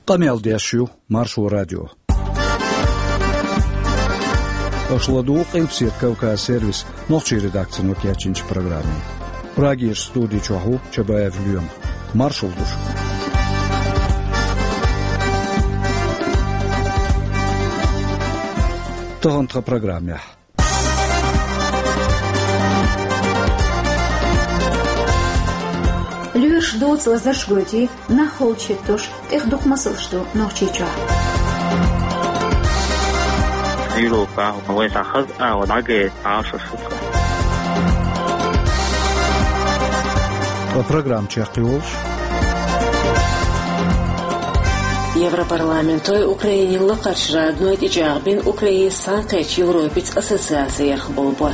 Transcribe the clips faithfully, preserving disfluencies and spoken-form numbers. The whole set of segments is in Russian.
Камел Дящу, Маршал радио. Ошладу Кимпсет Кавказ сервис, ночи редакции Нокиачинч программы. Прагиш студии Чаху, Чабаев Люем. Маршал душ. Тонтра программе. Люш доц лазашготи на холчетош их духмасл что ночича. Европа, мы сахаз, а вот аге, а что что. По программе Чехлёш. Европарламентой Украине лакарчра одной тижарбин Украине санкач Европец ассоциациях болборт.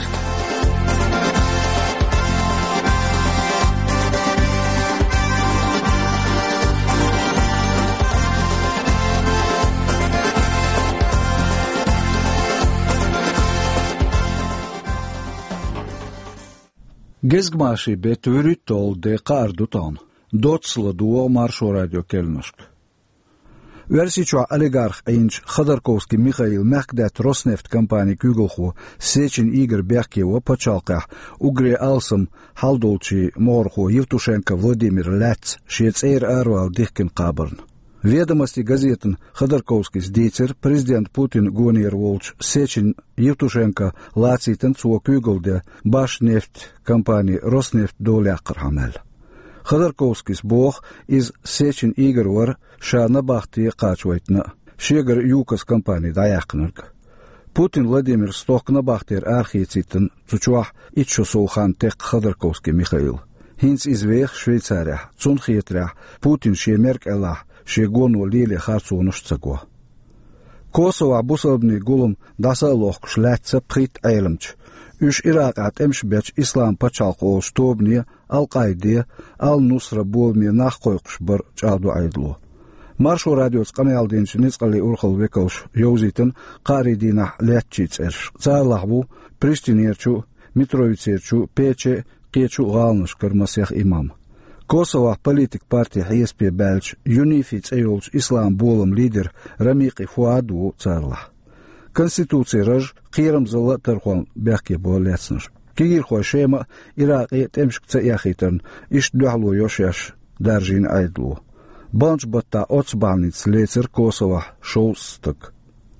Gezgmaši, bet vyritol de qardutan. Dotsla duo Marshal radio kelnusk. Versichua oligarх Инч Ходорковский Михаил Мехдат Роснефть компании Кюглху Сечин Игорь Бяхкева Почалках Угре Алсам Халдолчи Морху Евтушенко Владимир Ляц Шецейр Арвал Дихкин Кабарн. Ведомости газетен Ходорковский сдейцер президент Путин Гонир Волч Сечин Евтушенко Лацитен Цуа Кюглде Башнефть компании Роснефть Долякр Хамел. Ходорковский сбог из Сечин Игорь Вар Шана Бахти Качвайтна Шегар Юкас компании Даякнерг. Путин Владимир Стокна Бахтер Архицитен Цучуах Итшосулхан Тек Ходорковский Михаил. Хинц извех Швейцария Цунхиетря Путин Шемерк Элах Шегону Лили Харцунуш Цаго. Косово Бусалбни Гулум Дасалох Шлятца Прит Эйлмч. Үш Ирак от Эмшбеч Ислам Пачалко Штобни Ал-Кайде Ал-Нусра Болми Нахкойкш Бар Чалду Айдлу. Маршал радио Камел Денч Ницкали Урхал Векауш Йозитен Каридина Лятчиц Эрш. Цайлахбу Приштинерчу Митровицерчу Пече Кечу Галнуш Кармасях Имам. Косово политик партии ХСП Белч Юнифиц Эйолч Ислам Болом лидер Рамики Фуаду Царлах. Конституция раж қирам зала тархон бяхке болятсныш. Кигир хошема Ирак темшк цаяхитен иш дуалу йошаш даржин айдлу. Банч батта оцбанниц лецер Косово шоустык.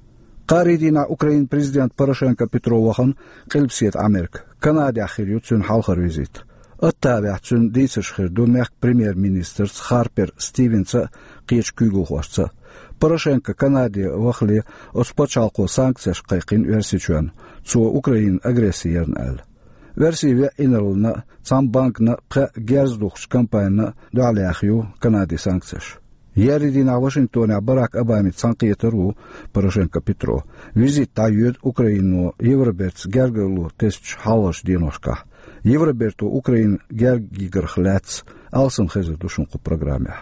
Қаридина Украин президент Порошенко Петровахан қилпсет Америк. Канада ахирю цун халхар визит. Оттавя цун дисышхир думяк премьер-министр Харпер Стивенса қеч күйгухвашца. Порошенко Канаде вахли оспочалко санкцияш қайқин версичуан, цо Украин агрессиерн әл. Версия инерлна цамбанкна пха герздухш компанияна дуаляхью Канаде санкцияш. Яридина Вашингтоне Барак Обаме цанкиетеру Порошенко Петро. Визит таюд Украину Евроберц гергерлу тесч халаш диношка. Евроберту Украин гергигерхляц алсам хезер душунку программе.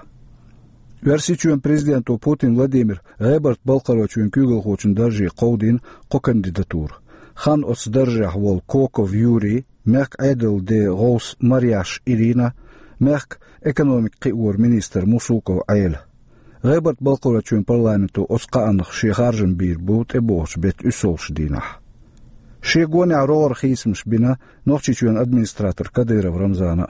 Версичуен президенту Путин Владимир Геберт Балкарочуен Кюглхочен държи Ковдин ко кандидатур. Хан от сдържах вол Коков Юрий, мех Эдел де Голс Марияш Ирина, мех экономик қиур министр Мусуков Айл. Геберт Балкарочуен парламенту осқаанах шихаржен бир бут эбош бет усолш динах. Шегоне арор хисмш бина нохчичуен администратор Кадыров Рамзана.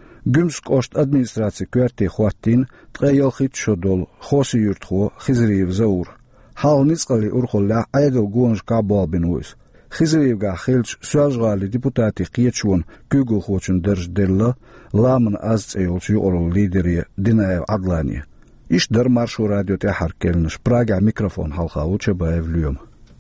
Гюмск ошт администрации кварти хваттин тгаялхит шодол хоси юртхо хизриев заур. Хал ницкали урхолла айгал гуанж кабал бинуис. Хизриев га хилч суажгали депутати қиечуан кюгл хочен държ делла ламан аз цейлч юорл лидерия Динаев Адлани. Иш дар Маршал радио тяхар келнеш Прага микрофон халха уча баев люем.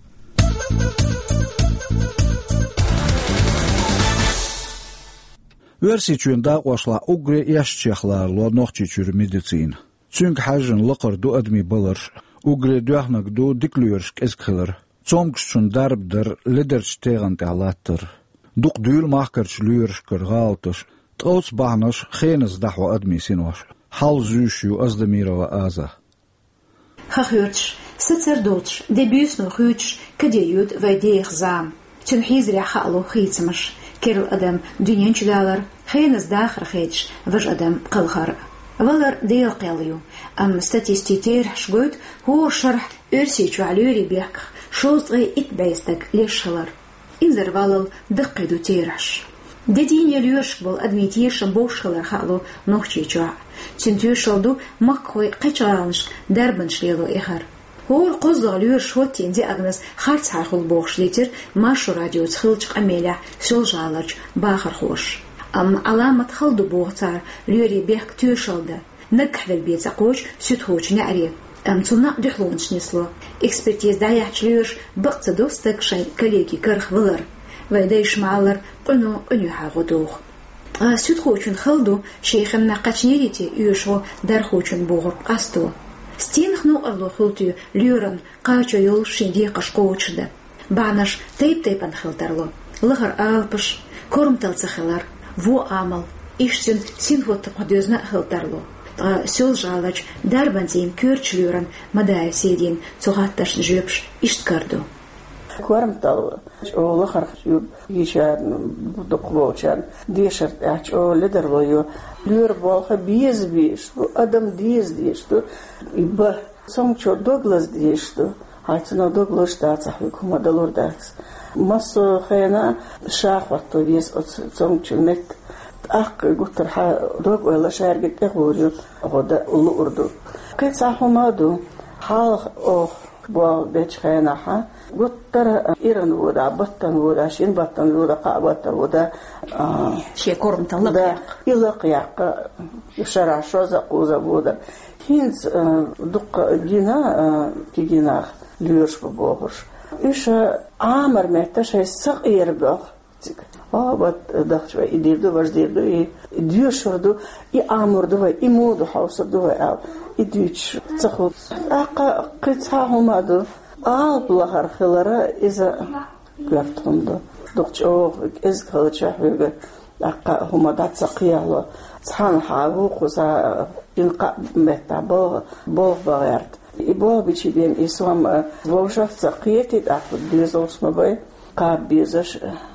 Версичуен дaqwashla угре яшчехларло нохчичур медицин. Цюнг хажен лақар ду адми баларш, угре дуахнак ду диклюершк эзгхилар. Цомкшчун дарбдар лидерч теган талаттар. Дук дюл махкарч люершкар гаалташ. Троц бахнаш хенес дахва адми синош. Хал зюшю аздамирова аза. Хахюрч, сацердоч, дебюсно хюч, кадеют вайдеях зам. Цюн хизря халу хицмаш. كيرو أدم دنيان شدالر خين زداخر خيتش وج أدم قلخر Валар дейл قاليو أم ستاتиститер شقود هو شرح أرسيتو على بيحك شوز غي إتبايستك ليشلر إنزر والل دقيدو تيرش ددين يليوش بول أدميتيش بوشلر خالو نوخشيتو تنتيوشلدو مكوي قيتشالنش دربنش ليلو إخر هو القصد ليوش هوتين دي أغنس خارت حاخل بوخشليتر ماشو راديو تخلج أميلة سولجالج باخر خوش أم علامة خلدو بوغتار ليوري بيحك تيوشلده نكحل البيت أقوش سيتهوش نعري أم تنا دحلونش نسلو إكسبرتيز دايحش ليوش بقت دوستك شي كليكي كرخ ولر ويدايش معلر قنو قنو حاغدوغ سيتهوشن خلدو شيخنا قاتنيريتي يوشو درخوشن بوغر قاستو ستينخ نو أرلو خلتو ليورن قاچو يول شيندي قشقوچده بعنش تيب تيبان خلترلو لغر آلبش كورم تلتخلر во амал ишсин синхот қадёзна хылтарло сёл жалач дарбанзин көрчлүрен мадай седин цогатташ жөпш ишткарду кормтал о лахар ишар доквочан дешер ач о ледерлою люр болха биз биш адам диз дишто иба сомчо доглас дишто хатно доглас таца хукумадалордас масо хена шахват вес от сомчо нет ах гутер ха дог вела шаргет эгурю года улурду кеца хомаду хал о бо бечхена ха гутер иран вода баттан вода шин баттан вода қабаттан вода ши кормтан да илақяқ шара шоза уза вода хинз дуқ дина кигинах люш богош иша амар меташ сақ ербох а вот дахчва идирду важдирду и дюшурду и амурду и моду хаусду ал и дюч цахут ака қицахумаду ал блахар хилара иза гартунду духчо из халчахвега ака хумадат сақияло цхан хаву хуса инқа метабо бо варт и бо бичибен ислам вошах сақиетит аку дюзосмабай кабизаш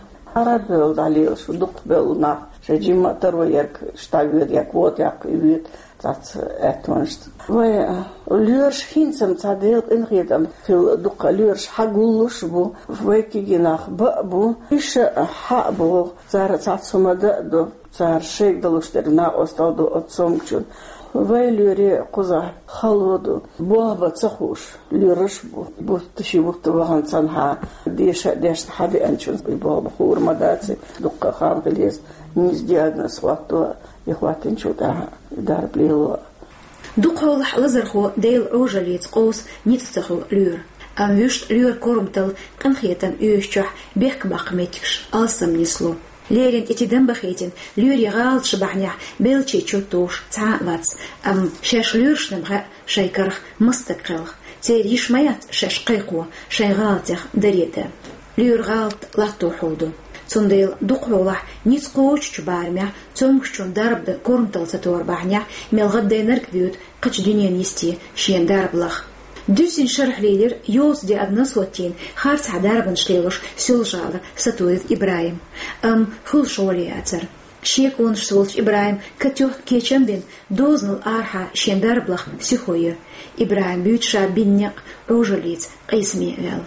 арабел далио судук белна шеджима тарвояк штагвед як вот як вид dat etwanst wij luurs hinsem tadeel inredam fil duq luurs hagulus bu wij kiginach bu is habu zar tatsumada do zar shegdaluster na ostado otsomchun wij lure quza khalwadu bu tsakhus luurs bu bu tshibut wahan sanha dish dish hadi anchun bu khur madats duq khamglis низ диагноз вахто يخواتن شوتا دار بليلو دقول لزرخو ديل اوجليت قوس نيتسخو لور ام ويشت لور كورمتل قنخيتن يوشح بيك باقمتكش алсам несло лерин эти дембахетин люри гал шбахнях белчи чутуш цавац ам шеш люршнем шайкарх мастакрах цериш маят шеш кайку шайгалтях дарета люр галт лахтухуду Цундейл духролах ниц коуч бармя цонгчун дарб кормтал сатор бахня мелгадденер квют кыч дүния нести шен дарблах дүсин шарх лидер юз ди одна сотин харц дарбан шлелуш сюлжала сатуев Ибраим ам хул шоли ацар шек он шолч Ибраим катё кечембен дознал арха шен дарблах сихое Ибраим бютша бинняк рожалиц қисми вел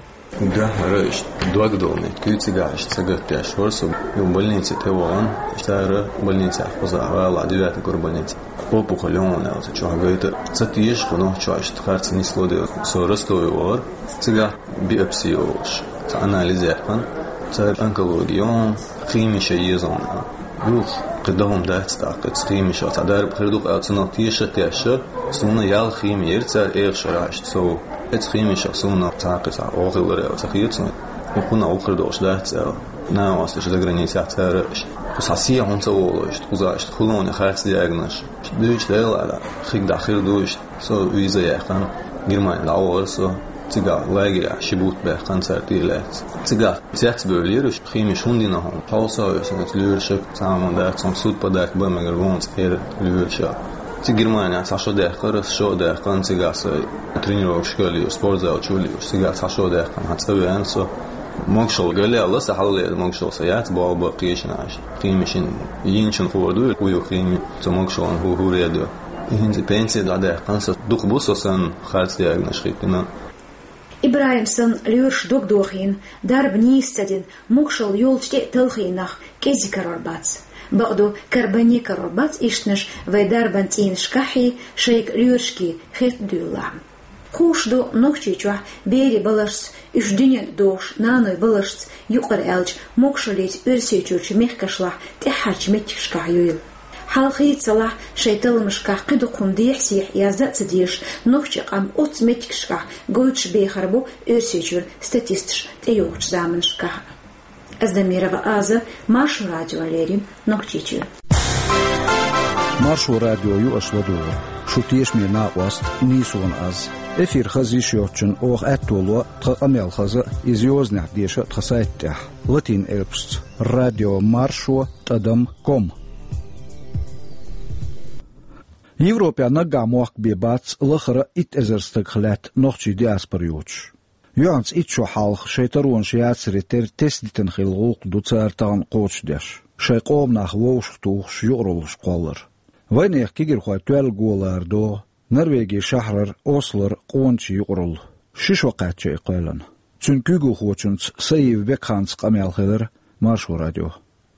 Да, рыш, двагдолный, кюцигаш, цагатяш, ворсу, и в больнице Тевон, штара больница, позавала, девятый гор больница. Опухоль он, а вот что говорит, цатишь, но что, что харц не слоди, соростою вор, цига биопсиош, анализ яхан, цар онкологион, химиша езон. Юх, قدهم دات تاقت خيمش تعدار بخردوق أتصنع تيشة تيشة سونا يال خيم يرتر إير شراشت سو ات خيمش سونا تاقت أوغل رأو تخيطنا وكنا أخردوش دات ناوستش دا граница تارش وساسية هم سوولوشت وزاشت خلون خارس دياغنش دوش ديل على خيك داخل دوش سو ويزا يخان جرمان الأول سو تيجا لاجي شبوت بخان سرتيلات تيجا تياكس بوليرش خيمش هندينهم حوصا يسنت ليرشك تمام ده تام سود بدك بمجرون خير ليرشا تي جرمانيا تاشو ده خرس شو ده كان تيجا سي тренировок школе спорт зал чули تيجا تاشو ده كان هتسوي انسو مونشول قال لي الله سهل لي مونشول سيات بابا قيشناش خيمشين ينشن فوردو ويو خيمي تموك شون هو هو راديو هنزي بنسي دعدا قنصة دوق بوصوصا خالص دياغ نشخيقنا إبراهيمسن ليرش دوق دوخين دارب نيستدين مكشل يولشتي تلخينخ كيزي كرارباتس بعدو كرباني كرارباتس إشتنش ويداربانتين شكاحي شيك ليرشكي خيط دولام خوشدو نوخچيچوح بيري بلرس اشدينيك دوش نانوي بلرس يقر الج مكشليت ارسيچوچ ميخكشلح تحرچ متشكا يويل حالخيت صلاح شيطل مشكا قدو قنديح سيح يازات ديش نوخچي قام اوت متشكا گوچ بيخربو ارسيچور ستاتيستش تيوخ زامنشكا ازدميرا وازا مارشو راديو алерим نوخچيچو مارشو راديو يو اشودو شو تيش مينا واست نيسون از افير خزي شيوتشن اوغ اتولو تقاميل خزا ازيوزنح ديشا تخسايتح لاتين البست راديو مارشو تدم كوم Европа нагамуак бебац лахара ит эзерстагхлят нохчи диаспориуч. Юанц ит шо халх шейтарун шиацри тер тесдитен хилгук дуцартан коучдеш. Шейқом нах воушхтух шюрулш қолыр. Вайнех кигер хой туэл гуолардо Норвегия шахрар Ослар қончи юрул. Шиш вақатча иқайлан. Цүнкүгу хочунц сайив бекханц қамялхилер Маршу радио.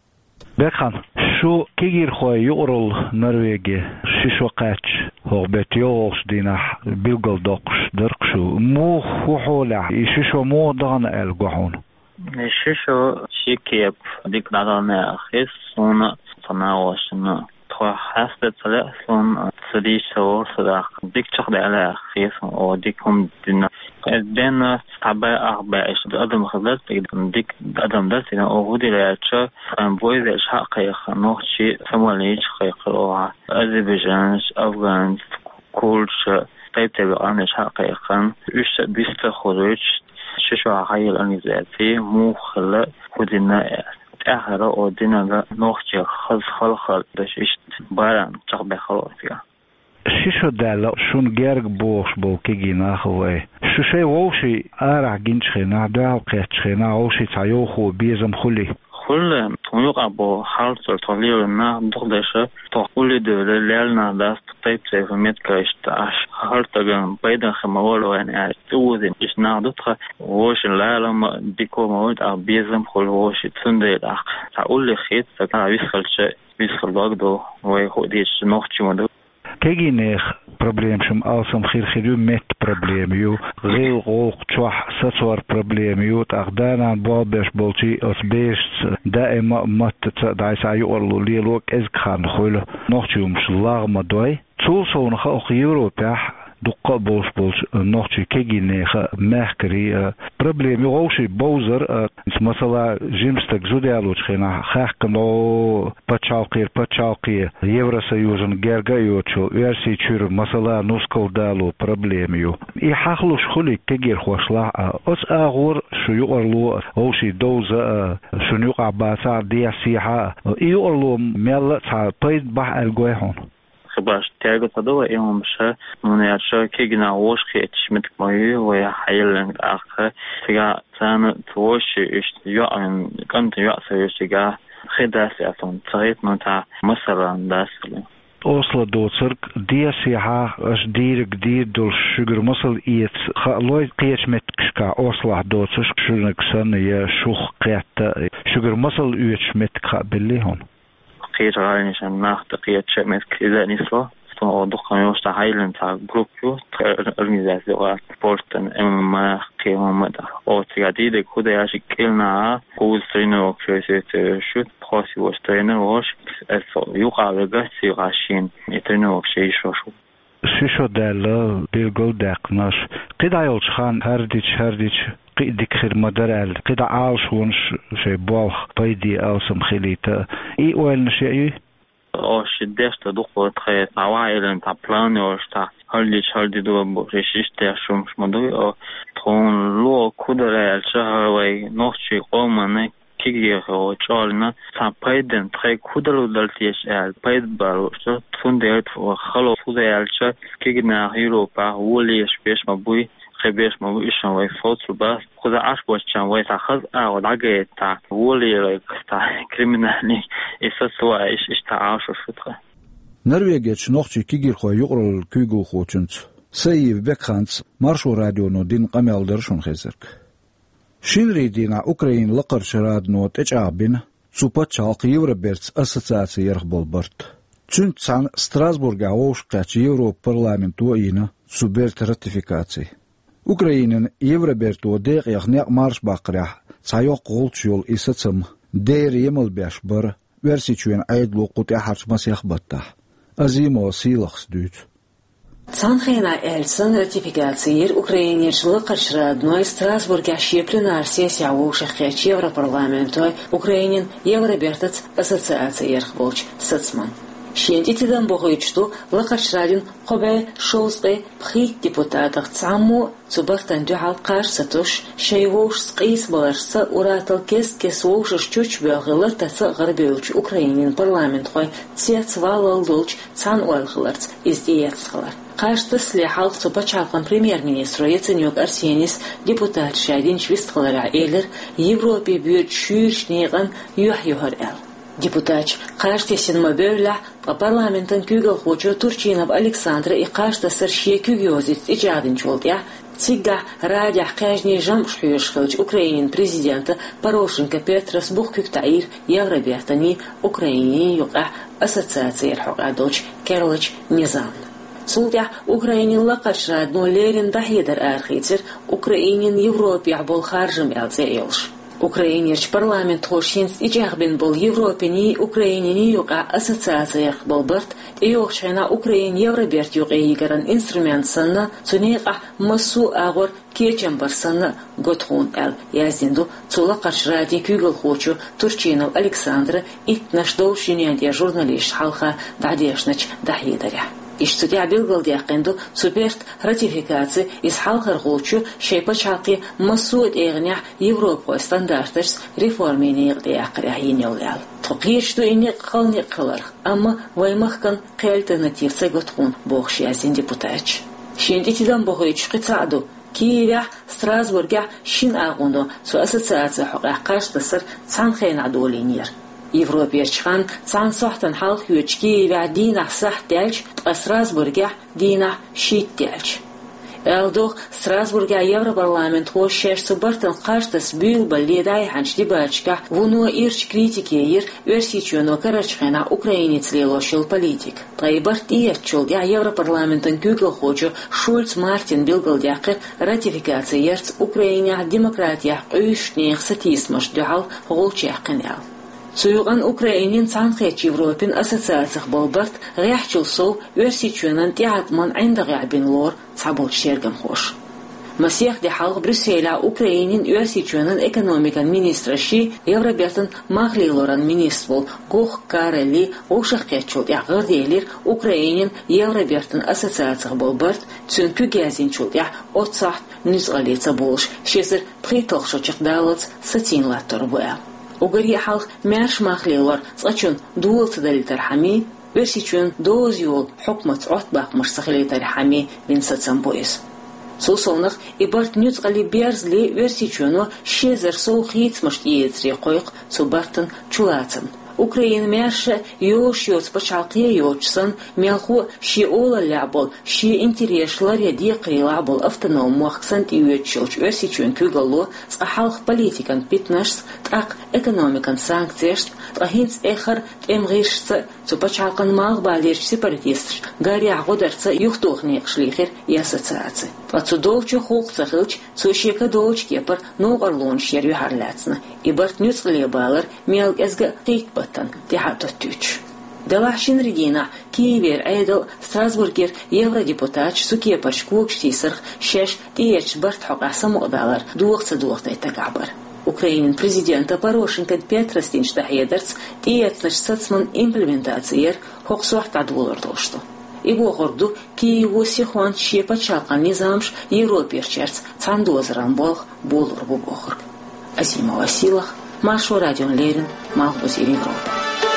بخان شو كيجير خوي يقرل نرويجي شيش وقتش هو بتيوش دينا بيلقل دقش درقشو مو خوحولا يشيشو مو دغن الجحون يشيشو شيكيب ديك دغن خيس سونا تناوشنا تخوا حاسة تلا سون تديش سور صدق ديك تخد على خيس أو ديكم دينا دينا تعباء أربعة أدم خدت ديك أدم دلت إنه أوجد لأشياء بويد إشحاق قيخ نوخشي ثمانية قيخ أو أذربيجان أفغان كولش طيب تبع أنا إشحاق قيخ إيش بيست خروج شو عقيل أنيزاتي مو خلا خدنا أهلا أو دينا نوخشي خز خل خل دش إيش باران تقبل خلاص فيها شو دالا شون جرق بوش بو كيجي ناخوي شو شيء ووشي أرع جنشخنا دعو قيتشخنا ووشي تعيوخو بيزم خلي خل تونيق أبو حالت الطليل دخدش تقولي دول ليلنا داست طيب سيف ميت كاش تاش حالت جن بيدن خمول وين توزن إيش نادتها ووش الليلة ديكو موت أو بيزم خل ووش تندي الأخ تقولي خيت سكان بيسخل شيء بيسخل باقدو ويخوديش نوخشي مدو كيجي نيخ проблем شم أصلا خير خيرو مت проблем يو غير غوق تشوح سطور проблем يو تأخدانا بابش بولتي أصبيش دائما مت دايس عيورلو ليلوك إزكان خيله نوختي ومش الله مدوي تولسون خاق يوروبا دقة بولش بولش نوختي كيجي نيخ مهكري проблем يوشي بوزر مثلا جيمستك زوديالو تخينا خاكنو بتشاقير بتشاقير Евросоюзен гергайочу версии чур مثلا نوسكل دالو проблем يو и хахлуш خلي كيجير خوشلا أس أغور شو يقرلو أوشي دوزة شو يقع باسع دياسيها يقرلو ميلا تا بيد بح الجوهون خباش تاجو تدو إيهم بشة من يشوا كيجنا وش خيتش متكمل ويا حيلن آخر تجا تان توش إيش يوم كنت يأسر تجا خداسي أصلا تريت نتا مثلا داسلي Oslo دوتسرك دياسيها أش ديرك دير دول شجر مصل إيت خلوي قيش متكشكا أوصله دوتسرك شجرك سنة يا شوخ قيت شجر مصل إيش متكا بالليهون قيت رانيش ناخد قيت شمت إذا نسوا تو دخان يوش تحيلن تا جروبيو organisationer sporten MMA قيمة أو تجديد كده ياشي كلنا قوز ترينر وكشيت شوت خاصي وش ترينر وش يقع بجس يقاشين ترينر وكشيش وشو شو دالا بيلقول داقناش قد عيلش خان هرديش هرديش قيدك خير مدرال قد عالش ونش شي بالخ بيدي ألسم خليتا إيه وين شيء أو شديش تدخل تخيل عوائل تا بلان وش تا هرديش هردي دو بريشيش تاشوم شمدوي أو تون لو كودر الشهر وي نوشي قومنا كيجي هو شالنا تا بيدن تخيل كودر دلتيش ال بيد بالو شو تون ديت خلو كودر الشهر كيجي نهيرو با وليش بيش مبوي خبيش مبوي إيش وي فوتو بس خذ عش بوشان وي تأخذ أو دعجة تا ولي تا كريمنالي إيش سوا إيش إيش تعاش وشتغل Norvegiyaç noqçi kigirxoy yuqrul küygü xoçunç. Sayıv Bekhans Marşo Radyo'nu din qameldırşun xezirk. Şinridina Ukrayin laqarşaradno teçabin Supa çalqı Evroperts assotsiasiya yarq bolbart. Çünt san Strasburga oşqaç Evropa parlamentu ina subert ratifikatsiya. Ukraynin Evropertu deqiq neq marş baqrah sayoq qolç yol isatsım der yemel beş bar versiçuen aydlu qut harçmas yaxbatta. Azimo silaqs düt. Цанхена Эльсон ратификациер Украинечлы Каршрадной Страсбурга пленар сессия ушахеч Европарламентой Украинин Евробертец ассоциация болч Сацман. Шентитидан богойчту Лакаршрадин Кобе Шоусты Пхи депутатах Цаму Цубахтан Дюхал Карсатуш Шейвош Скис Баларса Уратал Кест Кесвош Чуч Бягылар Таса Гарбеуч Украинин парламент Хой Цецвалал Дулч Цан Уэлхларц Издиецхалар. Каждый слехал Цубачалкан премьер-министру Яценюк Арсенис депутат Шадин Чвистхалара Эллер Европе бюр Чуршниган Юхюхар Эл. Депутат каждый сенмобевля по парламентан кюгал хочу Турчинов Александра и каждый саршие кюгиозит и жадин чолдя Цигга радя каждый жам шхюшхалч Украинин президента Порошенко Петрос Бухкюктаир Евробертани Украине юга ассоциация Рхогадоч Керлоч Низам. Султя Украинин лакашрад но лерин дахидер архитер Украинин Европе абол харжем элзейлш. Украинерч парламент хошинс ичахбин бол Европени Украинини юга ассоциация болбарт и охшена Украин Евроберт юга игран инструмент санна цунеqa масу агор кечем барсанна готхун эл яздинду цула каршради кюгл хочу Турчинов Александра и наш доушинянтия журналист халха дадешнач дахидаря. Иштудия билгалдиақинду суперт ратификации из халхар хочу шейпачалки масуд эгня Европа стандартers реформини игдиақря йинелял. Тоқишту ини қални қылар, амма ваймахкан альтернативца готхун бохшиязин депутач. Шендитидан бохойч қицаду Киевя Страсбурга шин агунду су ассоциация хоқақаш тасыр цанхейн адолинер. Европерчхан цан сохтан халх ючки ва дина сах дялч Страсбурга дина шит дялч. Элдох Страсбурга Европарламент хошеш субартан қаштас бюл балледай ханчди бачка вуну ирч критикеер версичуно карачхена украинец лелошил политик. Тайбарт иерчул я Европарламентан кюгл хочу Шульц Мартин билгалдяқыр ратификация ерц Украиня демократия уйшнех сатисмаш дюхал голчяқынел. Суюган Украинин цанхеч Европин ассоциациях болбарт гяхчул соу версичунан тиатман айндагябин лор цабул шергам хош. Масех де халк Брюсселя Украинин версичунан экономикан министраши Евробертан махлилоран министрвол гох карели ошахкечул ягырделир Украинин Евробертан ассоциациях болбарт цүнкү газинчул я отсахт нюзгалица болш шесер притолшочек далоц сатинлаттор буя. Угори халк мерш махлилор цачун дулцы далитар хами версичун доз юл хукмат отбах марсахлитар хами винсацам боис. Сусонах и барт нюцгали берзли версичуну шезер соухиц машт иецри койк субартан чулацам. Украин мерше ёш ёц пачалқия ёчсан мелху ши ола лябол ши интереслар яди қрилабол автоном махксант иёчилч версичун кюгало сахалх политикан питнашс так экономикан санкциешт тахинц эхар эмгишса цу пачалқан мағбалерч сепаратист гари агодарца юхтохни шлихер и ассоциации. Пацудовчу хулцахылч цу шека доуч кепар ноғарлон шерю харлацна и барт нюцгали балар мелг эзга тейкбаттан тихатоттюч. Далашин Регина, Киевер, Эйдл, Страсбургер, Евродепутач, Сукепач, Кукштисарх, Шеш, Тиеч, Барт Хогаса Модалар, Дуохца Дуохтай Тагабар. Украинин президента Порошенко Петрос Тинштахедерц, Тиецнаш Сацман имплементациер, Хоксуахта Двулардошту. И богорду Киеву Сихуан Щепа Чалкан Низамш, Европерчерц, Цандозран Болх, Болур Бубохр. Азима Василах, Маршо Радион Лерин, Малхузир Европа.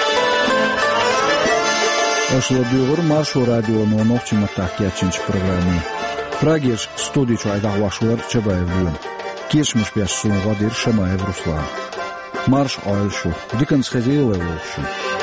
Ошло дюгур Маршо Радион онохчи матахкячинч программи. Прагеш студичу айдахвашуар Чабаевлюн. Кешмуш бяш сунвадир Шамаев Руслан. Марш Айлшу, Диканс Хазеева Волшу.